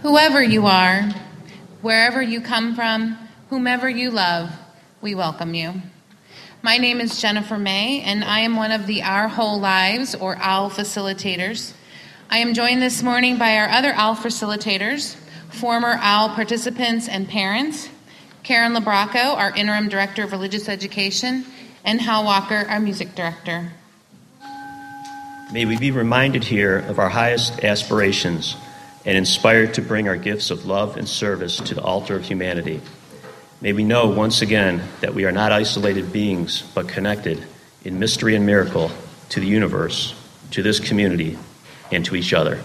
Whoever you are, wherever you come from, whomever you love, we welcome you. My name is Jennifer May, and I am one of the Our Whole Lives, or OWL facilitators. I am joined this morning by our other OWL facilitators, former OWL participants and parents, Karen Labraco, our Interim Director of Religious Education, and Hal Walker, our Music Director. May we be reminded here of our highest aspirations and inspired to bring our gifts of love and service to the altar of humanity. May we know once again that we are not isolated beings, but connected in mystery and miracle to the universe, to this community, and to each other.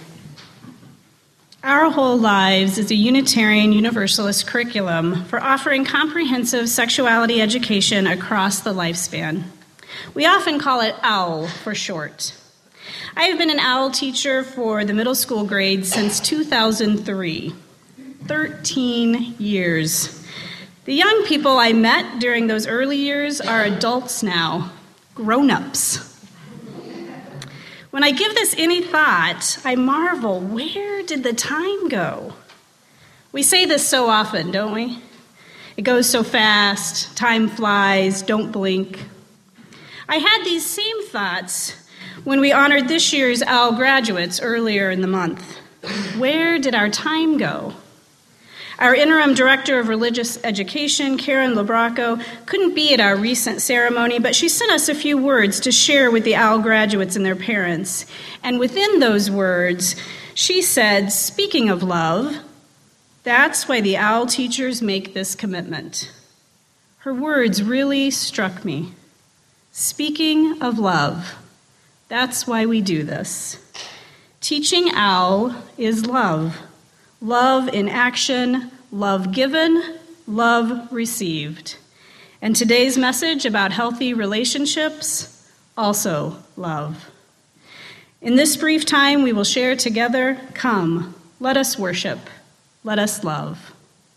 Our Whole Lives is a Unitarian Universalist curriculum for offering comprehensive sexuality education across the lifespan. We often call it OWL for short. I have been an OWL teacher for the middle school grades since 2003. 13 years. The young people I met during those early years are adults now, grown-ups. When I give this any thought, I marvel, where did the time go? We say this so often, don't we? It goes so fast, time flies, don't blink. I had these same thoughts when we honored this year's OWL graduates earlier in the month. Where did our time go? Our Interim Director of Religious Education, Karen Labraco, couldn't be at our recent ceremony, but she sent us a few words to share with the OWL graduates and their parents. And within those words, she said, speaking of love, that's why the OWL teachers make this commitment. Her words really struck me. Speaking of love, that's why we do this. Teaching OWL is love. Love in action, love given, love received. And today's message about healthy relationships, also love. In this brief time we will share together, come, let us worship, let us love.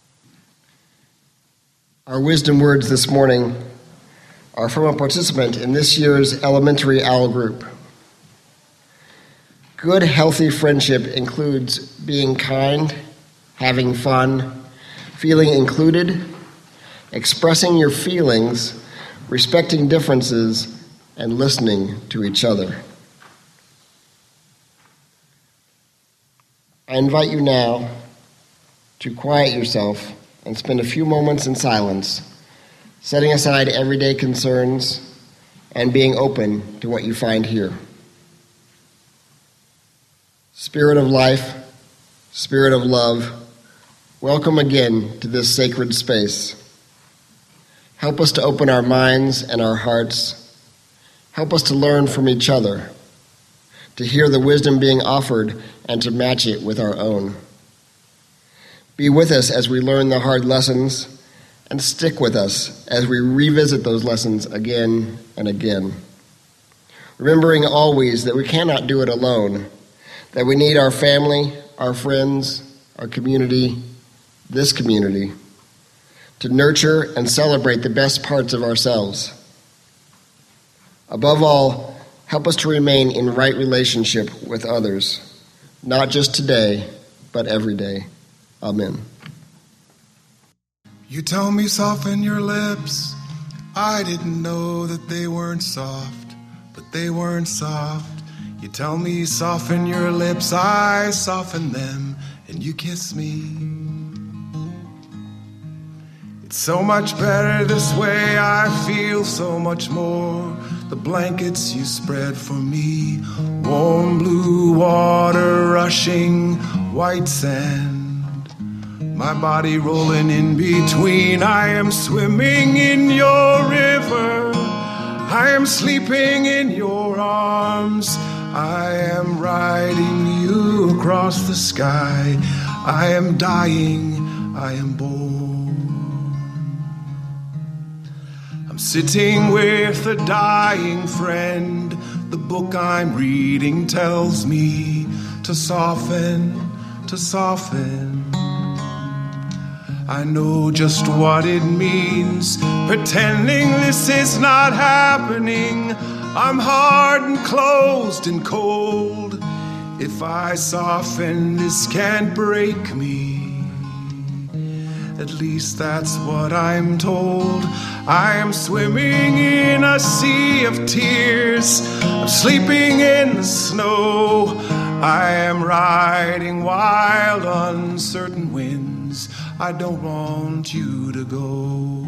Our wisdom words this morning are from a participant in this year's elementary OWL group. Good, healthy friendship includes being kind, having fun, feeling included, expressing your feelings, respecting differences, and listening to each other. I invite you now to quiet yourself and spend a few moments in silence, setting aside everyday concerns and being open to what you find here. Spirit of life, Spirit of love, welcome again to this sacred space. Help us to open our minds and our hearts. Help us to learn from each other, to hear the wisdom being offered and to match it with our own. Be with us as we learn the hard lessons, and stick with us as we revisit those lessons again and again. Remembering always that we cannot do it alone, that we need our family, our friends, our community, this community, to nurture and celebrate the best parts of ourselves. Above all, help us to remain in right relationship with others, not just today, but every day. Amen. You tell me soften your lips. I didn't know that they weren't soft, but they weren't soft. You tell me soften your lips, I soften them, and you kiss me. It's so much better this way, I feel so much more. The blankets you spread for me, warm blue water rushing, white sand. My body rolling in between, I am swimming in your river. I am sleeping in your arms. I am riding you across the sky. I am dying, I am born. I'm sitting with a dying friend. The book I'm reading tells me to soften, to soften. I know just what it means, pretending this is not happening. I'm hard and closed and cold. If I soften, this can't break me. At least that's what I'm told. I am swimming in a sea of tears. I'm sleeping in the snow. I am riding wild, uncertain winds. I don't want you to go.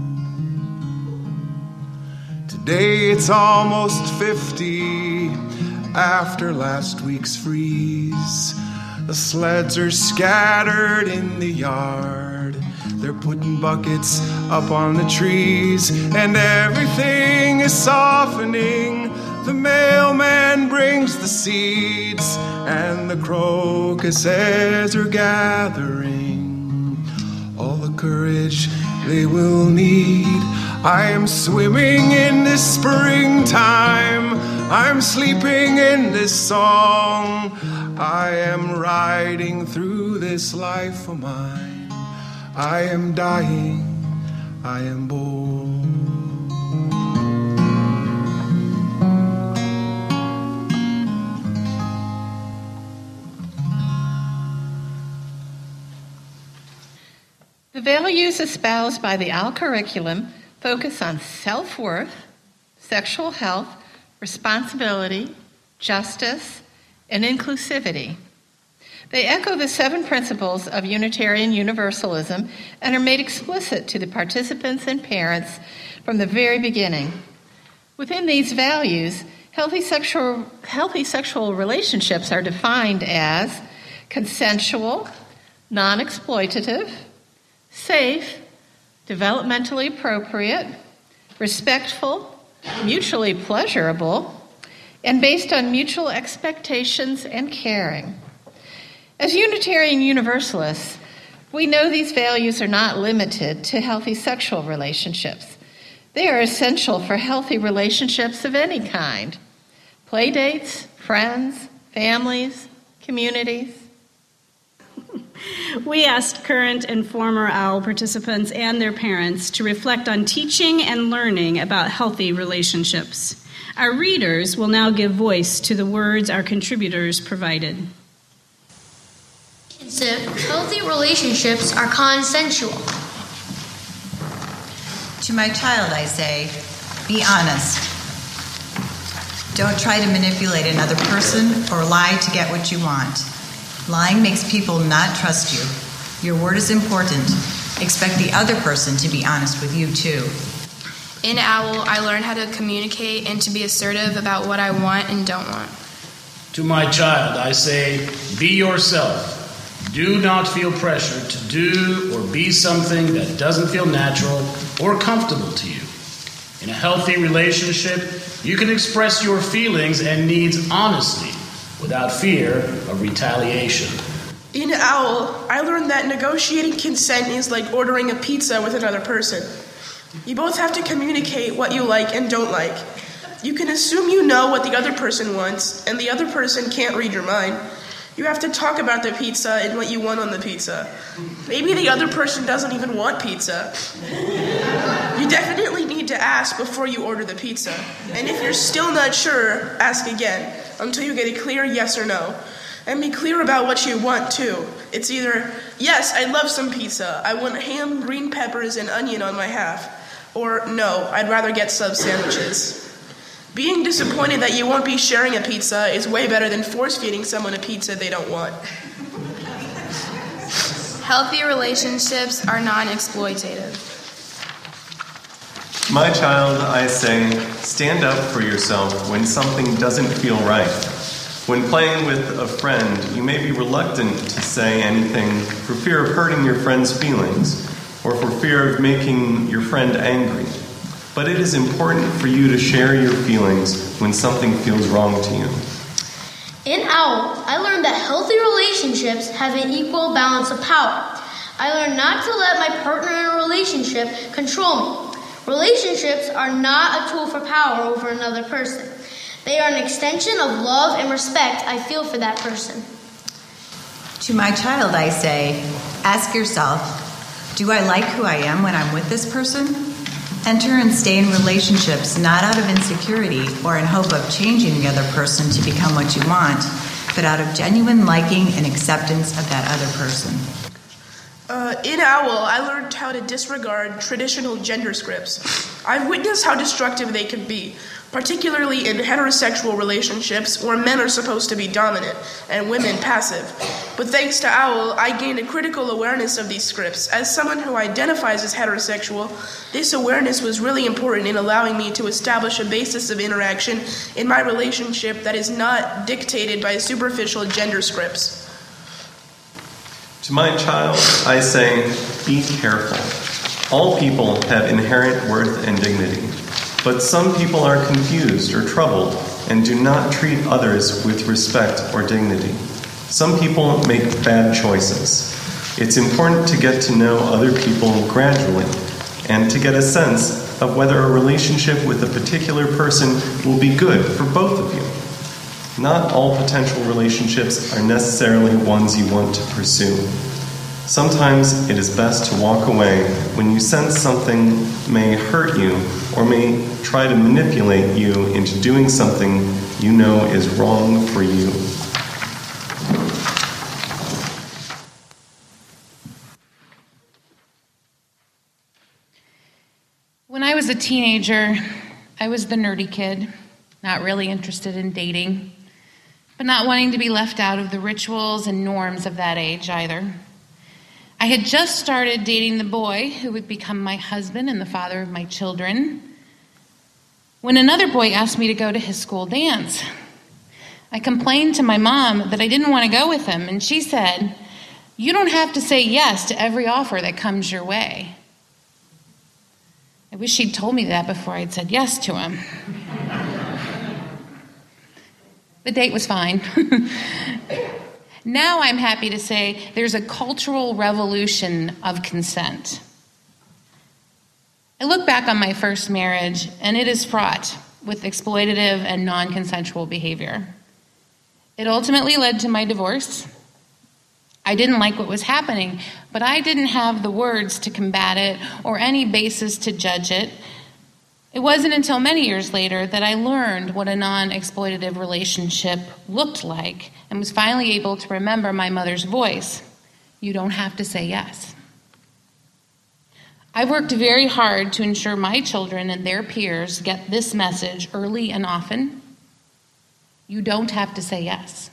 Today it's almost 50 after last week's freeze. The sleds are scattered in the yard. They're putting buckets up on the trees, and everything is softening. The mailman brings the seeds, and the crocuses are gathering all the courage they will need. I am swimming in this springtime. I'm sleeping in this song. I am riding through this life of mine. I am dying. I am born. The values espoused by the OWL curriculum focus on self-worth, sexual health, responsibility, justice, and inclusivity. They echo the 7 principles of Unitarian Universalism and are made explicit to the participants and parents from the very beginning. Within these values, healthy sexual relationships are defined as consensual, non-exploitative, safe, developmentally appropriate, respectful, mutually pleasurable, and based on mutual expectations and caring. As Unitarian Universalists, we know these values are not limited to healthy sexual relationships. They are essential for healthy relationships of any kind: play dates, friends, families, communities. We asked current and former OWL participants and their parents to reflect on teaching and learning about healthy relationships. Our readers will now give voice to the words our contributors provided. Healthy relationships are consensual. To my child, I say, be honest. Don't try to manipulate another person or lie to get what you want. Lying makes people not trust you. Your word is important. Expect the other person to be honest with you, too. In OWL, I learned how to communicate and to be assertive about what I want and don't want. To my child, I say, be yourself. Do not feel pressure to do or be something that doesn't feel natural or comfortable to you. In a healthy relationship, you can express your feelings and needs honestly, without fear of retaliation. In OWL, I learned that negotiating consent is like ordering a pizza with another person. You both have to communicate what you like and don't like. You can assume you know what the other person wants, and the other person can't read your mind. You have to talk about the pizza and what you want on the pizza. Maybe the other person doesn't even want pizza. You definitely need to ask before you order the pizza. And if you're still not sure, ask again until you get a clear yes or no. And be clear about what you want, too. It's either, yes, I'd love some pizza. I want ham, green peppers, and onion on my half. Or, no, I'd rather get sub sandwiches. Being disappointed that you won't be sharing a pizza is way better than force-feeding someone a pizza they don't want. Healthy relationships are non-exploitative. My child, I say, stand up for yourself when something doesn't feel right. When playing with a friend, you may be reluctant to say anything for fear of hurting your friend's feelings or for fear of making your friend angry. But it is important for you to share your feelings when something feels wrong to you. In OWL, I learned that healthy relationships have an equal balance of power. I learned not to let my partner in a relationship control me. Relationships are not a tool for power over another person. They are an extension of love and respect I feel for that person. To my child, I say, ask yourself, do I like who I am when I'm with this person? Enter and stay in relationships not out of insecurity or in hope of changing the other person to become what you want, but out of genuine liking and acceptance of that other person. In OWL, I learned how to disregard traditional gender scripts. I've witnessed how destructive they can be, particularly in heterosexual relationships where men are supposed to be dominant and women passive. But thanks to OWL, I gained a critical awareness of these scripts. As someone who identifies as heterosexual, this awareness was really important in allowing me to establish a basis of interaction in my relationship that is not dictated by superficial gender scripts. To my child, I say, be careful. All people have inherent worth and dignity, but some people are confused or troubled and do not treat others with respect or dignity. Some people make bad choices. It's important to get to know other people gradually and to get a sense of whether a relationship with a particular person will be good for both of you. Not all potential relationships are necessarily ones you want to pursue. Sometimes it is best to walk away when you sense something may hurt you or may try to manipulate you into doing something you know is wrong for you. When I was a teenager, I was the nerdy kid, not really interested in dating, but not wanting to be left out of the rituals and norms of that age either. I had just started dating the boy who would become my husband and the father of my children when another boy asked me to go to his school dance. I complained to my mom that I didn't want to go with him, and she said, "You don't have to say yes to every offer that comes your way." I wish she'd told me that before I'd said yes to him. The date was fine. Now I'm happy to say there's a cultural revolution of consent. I look back on my first marriage, and it is fraught with exploitative and non-consensual behavior. It ultimately led to my divorce. I didn't like what was happening, but I didn't have the words to combat it or any basis to judge it. It wasn't until many years later that I learned what a non-exploitative relationship looked like and was finally able to remember my mother's voice. You don't have to say yes. I've worked very hard to ensure my children and their peers get this message early and often. You don't have to say yes.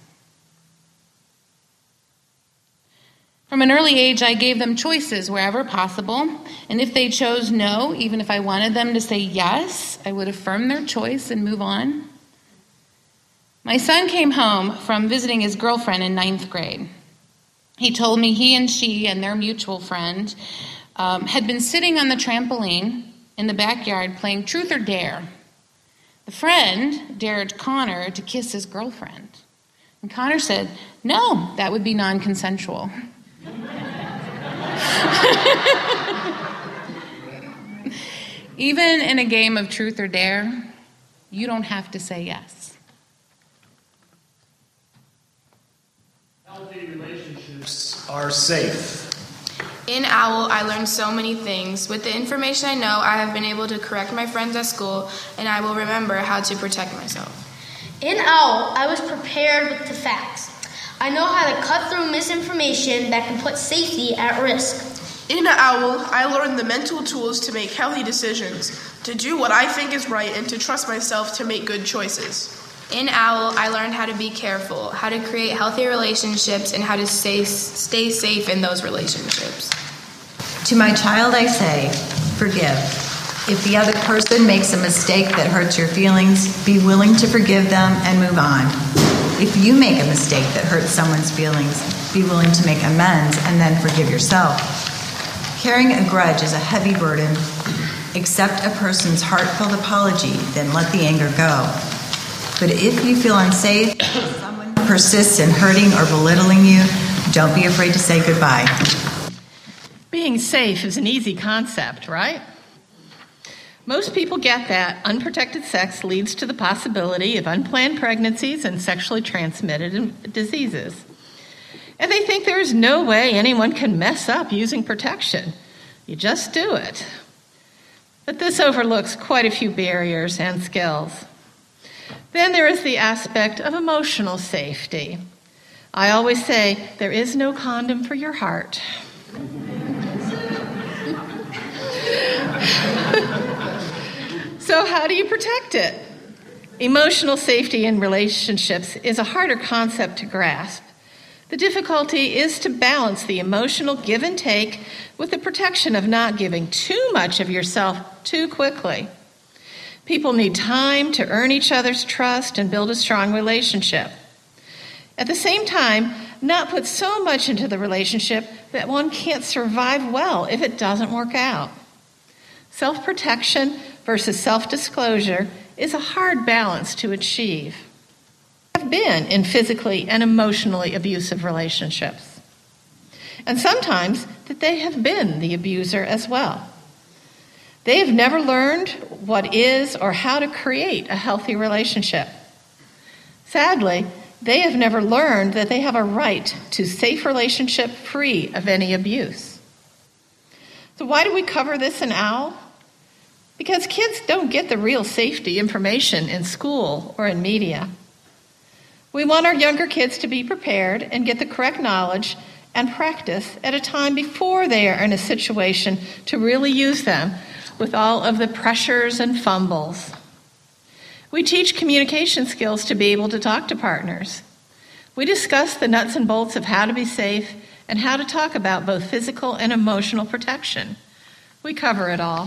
From an early age, I gave them choices wherever possible, and if they chose no, even if I wanted them to say yes, I would affirm their choice and move on. My son came home from visiting his girlfriend in 9th grade. He told me he and she and their mutual friend had been sitting on the trampoline in the backyard playing truth or dare. The friend dared Connor to kiss his girlfriend, and Connor said, "No, that would be non-consensual." Even in a game of truth or dare, you don't have to say yes. Healthy relationships are safe. In OWL, I learned so many things. With the information I know, I have been able to correct my friends at school, and I will remember how to protect myself. In OWL, I was prepared with the facts. I know how to cut through misinformation that can put safety at risk. In OWL, I learned the mental tools to make healthy decisions, to do what I think is right, and to trust myself to make good choices. In OWL, I learned how to be careful, how to create healthy relationships, and how to stay safe in those relationships. To my child, I say, forgive. If the other person makes a mistake that hurts your feelings, be willing to forgive them and move on. If you make a mistake that hurts someone's feelings, be willing to make amends and then forgive yourself. Carrying a grudge is a heavy burden. Accept a person's heartfelt apology, then let the anger go. But if you feel unsafe, if someone persists in hurting or belittling you, don't be afraid to say goodbye. Being safe is an easy concept, right? Most people get that unprotected sex leads to the possibility of unplanned pregnancies and sexually transmitted diseases. And they think there is no way anyone can mess up using protection. You just do it. But this overlooks quite a few barriers and skills. Then there is the aspect of emotional safety. I always say, there is no condom for your heart. So how do you protect it? Emotional safety in relationships is a harder concept to grasp. The difficulty is to balance the emotional give and take with the protection of not giving too much of yourself too quickly. People need time to earn each other's trust and build a strong relationship. At the same time, not put so much into the relationship that one can't survive well if it doesn't work out. Self-protection versus self-disclosure is a hard balance to achieve. I've been in physically and emotionally abusive relationships, and sometimes that they have been the abuser as well. They have never learned what is or how to create a healthy relationship. Sadly, they have never learned that they have a right to safe relationship free of any abuse. So why do we cover this in OWL? Because kids don't get the real safety information in school or in media. We want our younger kids to be prepared and get the correct knowledge and practice at a time before they are in a situation to really use them with all of the pressures and fumbles. We teach communication skills to be able to talk to partners. We discuss the nuts and bolts of how to be safe and how to talk about both physical and emotional protection. We cover it all.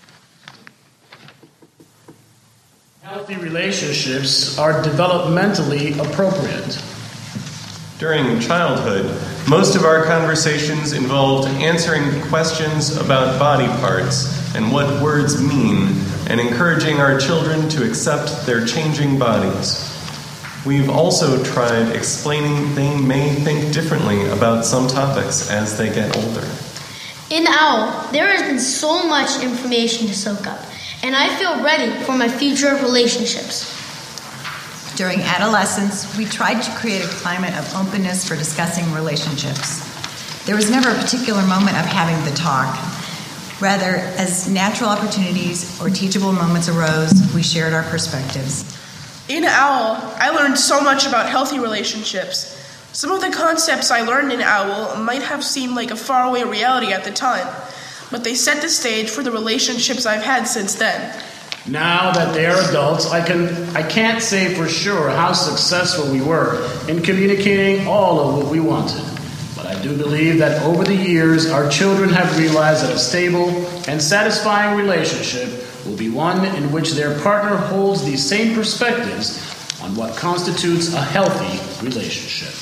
Healthy relationships are developmentally appropriate. During childhood, most of our conversations involved answering questions about body parts and what words mean, and encouraging our children to accept their changing bodies. We've also tried explaining they may think differently about some topics as they get older. In OWL, there has been so much information to soak up, and I feel ready for my future relationships. During adolescence, we tried to create a climate of openness for discussing relationships. There was never a particular moment of having the talk. Rather, as natural opportunities or teachable moments arose, we shared our perspectives. In OWL, I learned so much about healthy relationships. Some of the concepts I learned in OWL might have seemed like a faraway reality at the time, but they set the stage for the relationships I've had since then. Now that they are adults, I can't say for sure how successful we were in communicating all of what we wanted. But I do believe that over the years, our children have realized that a stable and satisfying relationship will be one in which their partner holds the same perspectives on what constitutes a healthy relationship.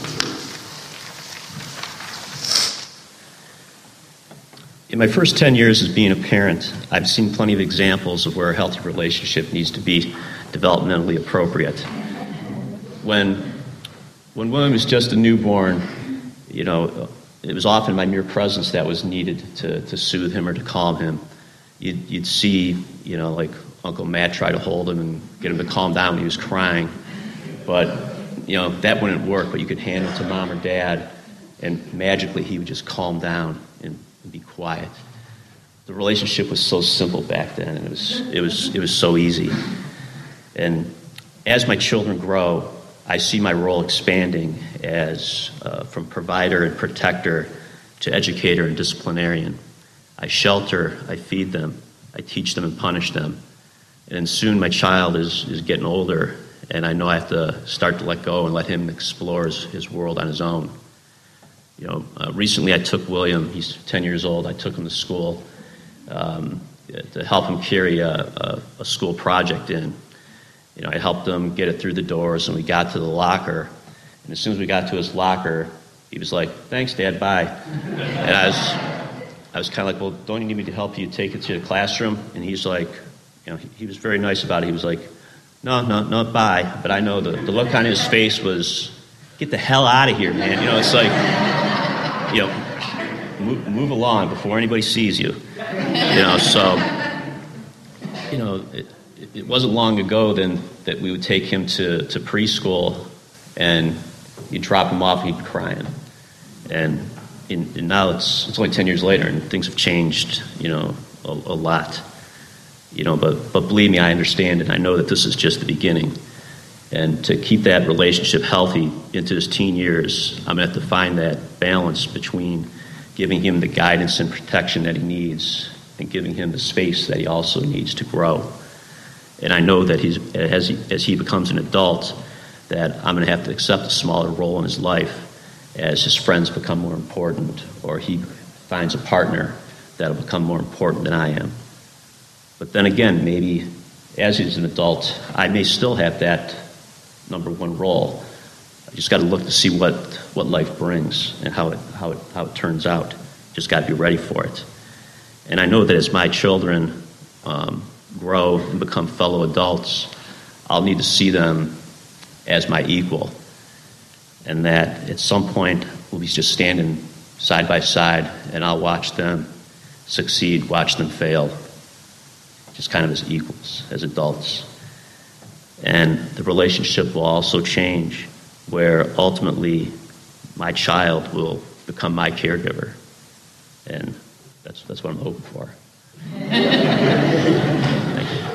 In my first 10 years as being a parent, I've seen plenty of examples of where a healthy relationship needs to be developmentally appropriate. When William was just a newborn, it was often my mere presence that was needed to soothe him or to calm him. You'd see, like Uncle Matt try to hold him and get him to calm down when he was crying. But, that wouldn't work, but you could hand him to Mom or Dad, and magically he would just calm down and be quiet. The relationship was so simple back then, and it was so easy. And as my children grow, I see my role expanding as from provider and protector to educator and disciplinarian. I shelter, I feed them, I teach them and punish them. And soon my child is getting older, and I know I have to start to let go and let him explore his world on his own. Recently I took William, he's 10 years old, I took him to school to help him carry a school project in. I helped him get it through the doors, and we got to the locker. And as soon as we got to his locker, he was like, "Thanks, Dad, bye." And I was kind of like, "Well, don't you need me to help you take it to the classroom?" And he's like, he was very nice about it. He was like, No, bye. But I know the look on his face was, "Get the hell out of here, man." It's like, move along before anybody sees you. It wasn't long ago then that we would take him to preschool, and you'd drop him off and he'd be crying. And now it's only 10 years later, and things have changed, a lot. But believe me, I understand, and I know that this is just the beginning. And to keep that relationship healthy into his teen years, I'm going to have to find that balance between giving him the guidance and protection that he needs and giving him the space that he also needs to grow. And I know that as he becomes an adult, that I'm going to have to accept a smaller role in his life as his friends become more important, or he finds a partner that will become more important than I am. But then again, maybe as he's an adult, I may still have that number one role. I just got to look to see what life brings and how it turns out. Just got to be ready for it. And I know that as my children grow and become fellow adults, I'll need to see them as my equal, and that at some point we'll be just standing side by side, and I'll watch them succeed, watch them fail, just kind of as equals, as adults. And the relationship will also change, where ultimately my child will become my caregiver, and that's what I'm hoping for. Thank you.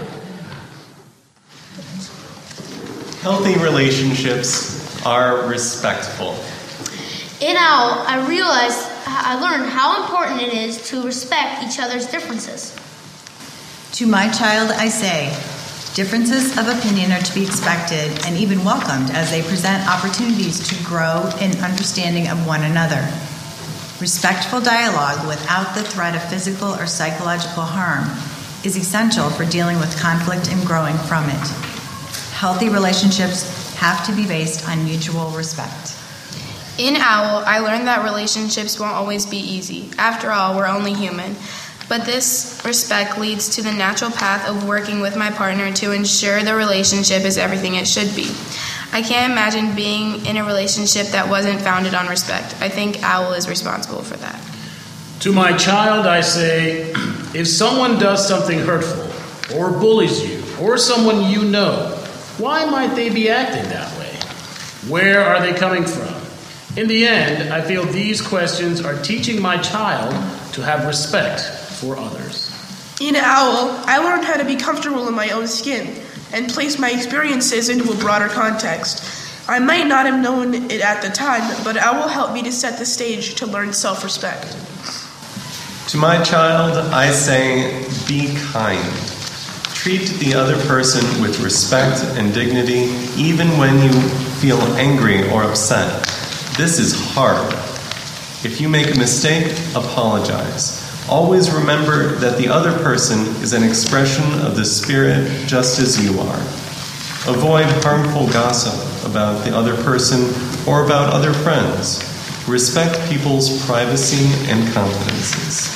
Healthy relationships are respectful. In OWL, I learned how important it is to respect each other's differences. To my child, I say, differences of opinion are to be expected and even welcomed as they present opportunities to grow in understanding of one another. Respectful dialogue without the threat of physical or psychological harm is essential for dealing with conflict and growing from it. Healthy relationships have to be based on mutual respect. In OWL, I learned that relationships won't always be easy. After all, we're only human. But this respect leads to the natural path of working with my partner to ensure the relationship is everything it should be. I can't imagine being in a relationship that wasn't founded on respect. I think OWL is responsible for that. To my child, I say, if someone does something hurtful, or bullies you, or someone you know, why might they be acting that way? Where are they coming from? In the end, I feel these questions are teaching my child to have respect for others. In OWL, I learned how to be comfortable in my own skin and place my experiences into a broader context. I might not have known it at the time, but OWL helped me to set the stage to learn self-respect. To my child, I say, be kind. Treat the other person with respect and dignity, even when you feel angry or upset. This is hard. If you make a mistake, apologize. Always remember that the other person is an expression of the Spirit just as you are. Avoid harmful gossip about the other person or about other friends. Respect people's privacy and confidences.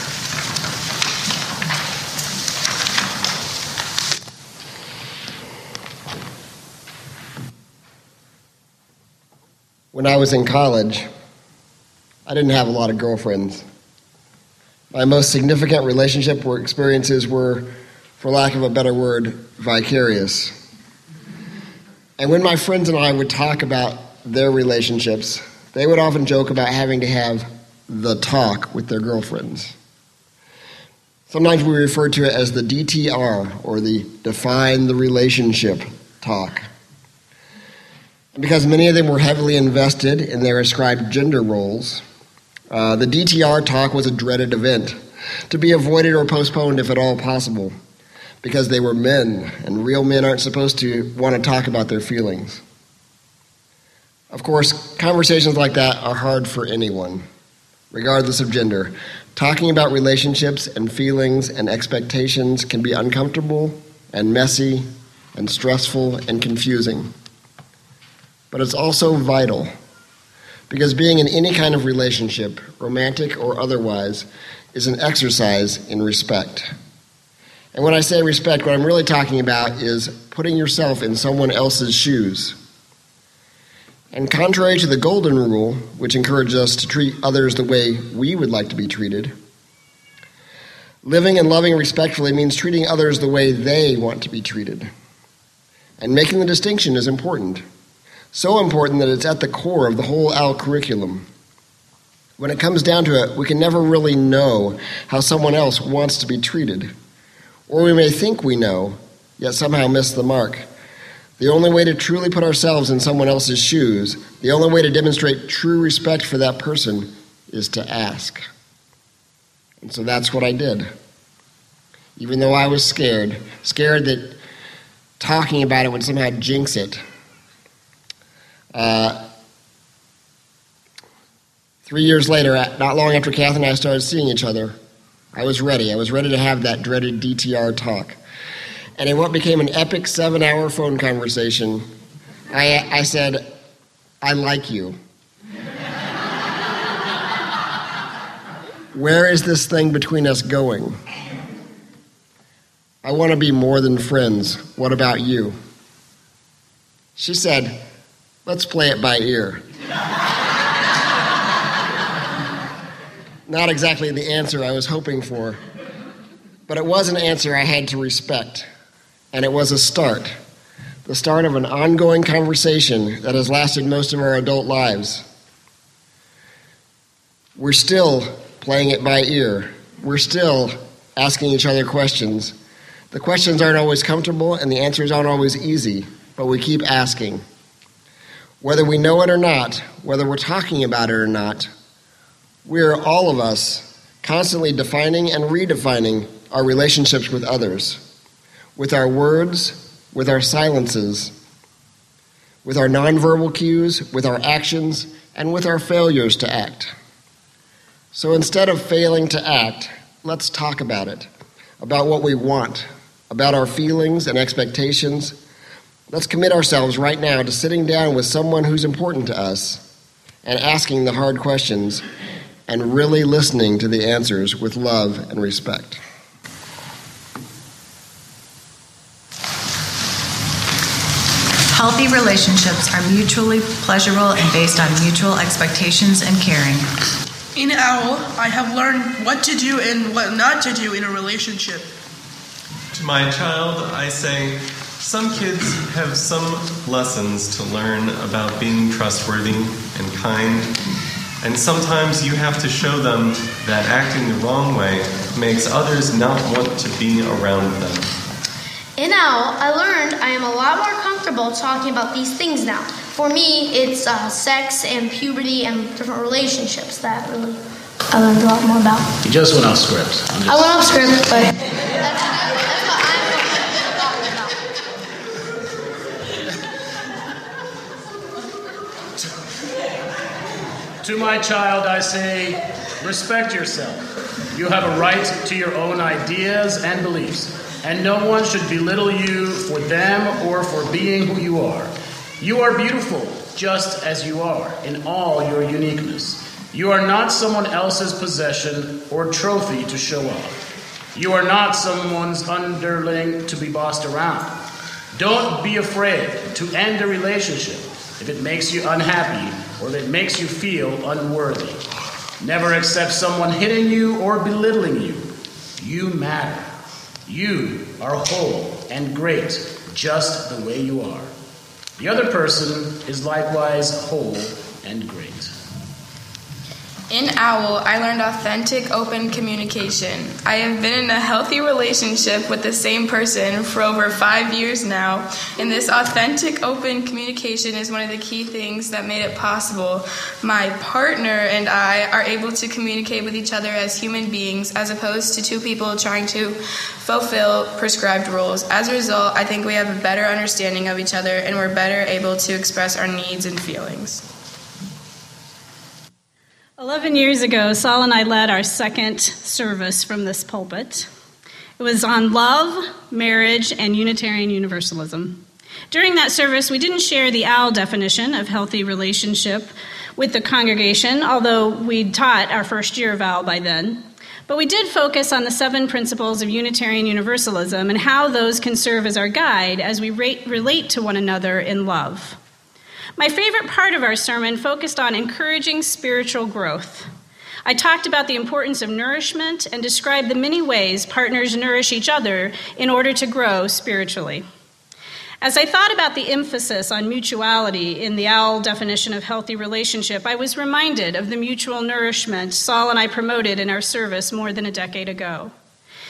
When I was in college, I didn't have a lot of girlfriends. My most significant relationship experiences were, for lack of a better word, vicarious. And when my friends and I would talk about their relationships, they would often joke about having to have the talk with their girlfriends. Sometimes we refer to it as the DTR, or the define the relationship talk. And because many of them were heavily invested in their ascribed gender roles, the DTR talk was a dreaded event, to be avoided or postponed if at all possible, because they were men, and real men aren't supposed to want to talk about their feelings. Of course, conversations like that are hard for anyone, regardless of gender. Talking about relationships and feelings and expectations can be uncomfortable and messy and stressful and confusing. But it's also vital, because being in any kind of relationship, romantic or otherwise, is an exercise in respect. And when I say respect, what I'm really talking about is putting yourself in someone else's shoes. And contrary to the golden rule, which encourages us to treat others the way we would like to be treated, living and loving respectfully means treating others the way they want to be treated. And making the distinction is important. So important that it's at the core of the whole OWL curriculum. When it comes down to it, we can never really know how someone else wants to be treated. Or we may think we know, yet somehow miss the mark. The only way to truly put ourselves in someone else's shoes, the only way to demonstrate true respect for that person is to ask. And so that's what I did. Even though I was scared that talking about it would somehow jinx it. 3 years later, not long after Kath and I started seeing each other, I was ready. I was ready to have that dreaded DTR talk. And in what became an epic 7-hour phone conversation, I said, "I like you." Where is this thing between us going? I want to be more than friends. What about you? She said, "Let's play it by ear." Not exactly the answer I was hoping for, but it was an answer I had to respect, and it was a start. The start of an ongoing conversation that has lasted most of our adult lives. We're still playing it by ear. We're still asking each other questions. The questions aren't always comfortable and the answers aren't always easy, but we keep asking. Whether we know it or not, whether we're talking about it or not, we're, all of us, constantly defining and redefining our relationships with others, with our words, with our silences, with our nonverbal cues, with our actions, and with our failures to act. So instead of failing to act, let's talk about it, about what we want, about our feelings and expectations. Let's commit ourselves right now to sitting down with someone who's important to us and asking the hard questions and really listening to the answers with love and respect. Healthy relationships are mutually pleasurable and based on mutual expectations and caring. In OWL, I have learned what to do and what not to do in a relationship. To my child, I say, some kids have some lessons to learn about being trustworthy and kind, and sometimes you have to show them that acting the wrong way makes others not want to be around them. In OWL, I learned I am a lot more comfortable talking about these things now. For me, it's sex and puberty and different relationships that really I learned a lot more about. You just went off script. I went off script, but To my child, I say, respect yourself. You have a right to your own ideas and beliefs, and no one should belittle you for them or for being who you are. You are beautiful, just as you are, in all your uniqueness. You are not someone else's possession or trophy to show off. You are not someone's underling to be bossed around. Don't be afraid to end a relationship if it makes you unhappy or if it makes you feel unworthy. Never accept someone hitting you or belittling you. You matter. You are whole and great just the way you are. The other person is likewise whole and great. In OWL, I learned authentic, open communication. I have been in a healthy relationship with the same person for over 5 years now, and this authentic, open communication is one of the key things that made it possible. My partner and I are able to communicate with each other as human beings, as opposed to two people trying to fulfill prescribed roles. As a result, I think we have a better understanding of each other, and we're better able to express our needs and feelings. 11 years ago, Saul and I led our second service from this pulpit. It was on love, marriage, and Unitarian Universalism. During that service, we didn't share the OWL definition of healthy relationship with the congregation, although we'd taught our first year of OWL by then. But we did focus on the 7 principles of Unitarian Universalism and how those can serve as our guide as we relate to one another in love. My favorite part of our sermon focused on encouraging spiritual growth. I talked about the importance of nourishment and described the many ways partners nourish each other in order to grow spiritually. As I thought about the emphasis on mutuality in the OWL definition of healthy relationship, I was reminded of the mutual nourishment Saul and I promoted in our service more than a decade ago.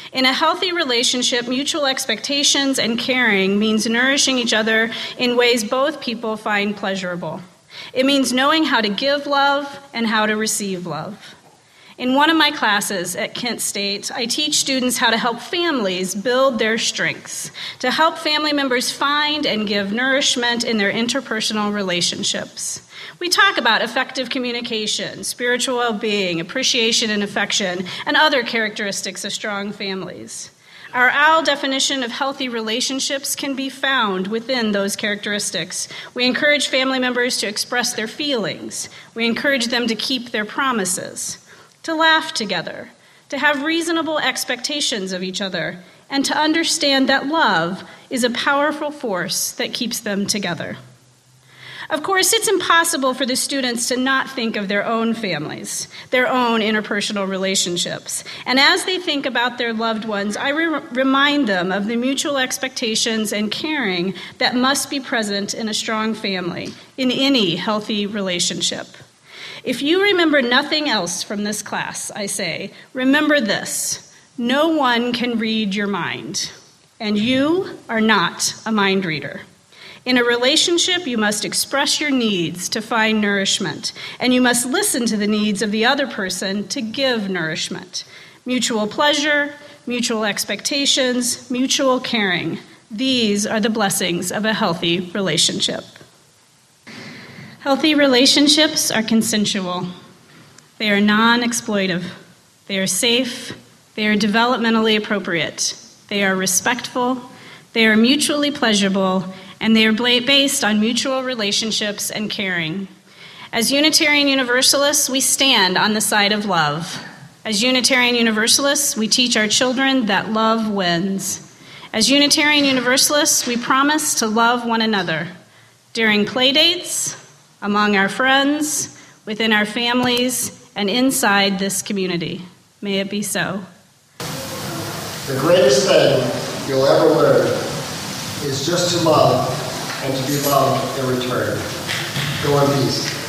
In a healthy relationship, mutual expectations and caring means nourishing each other in ways both people find pleasurable. It means knowing how to give love and how to receive love. In one of my classes at Kent State, I teach students how to help families build their strengths, to help family members find and give nourishment in their interpersonal relationships. We talk about effective communication, spiritual well-being, appreciation and affection, and other characteristics of strong families. Our OWL definition of healthy relationships can be found within those characteristics. We encourage family members to express their feelings. We encourage them to keep their promises, to laugh together, to have reasonable expectations of each other, and to understand that love is a powerful force that keeps them together. Of course, it's impossible for the students to not think of their own families, their own interpersonal relationships. And as they think about their loved ones, I remind them of the mutual expectations and caring that must be present in a strong family, in any healthy relationship. If you remember nothing else from this class, I say, remember this: no one can read your mind, and you are not a mind reader. In a relationship, you must express your needs to find nourishment, and you must listen to the needs of the other person to give nourishment. Mutual pleasure, mutual expectations, mutual caring. These are the blessings of a healthy relationship. Healthy relationships are consensual. They are non-exploitive. They are safe. They are developmentally appropriate. They are respectful. They are mutually pleasurable, and they are based on mutual relationships and caring. As Unitarian Universalists, we stand on the side of love. As Unitarian Universalists, we teach our children that love wins. As Unitarian Universalists, we promise to love one another during play dates, among our friends, within our families, and inside this community. May it be so. The greatest thing you'll ever learn is just to love and to be loved in return. Go in peace.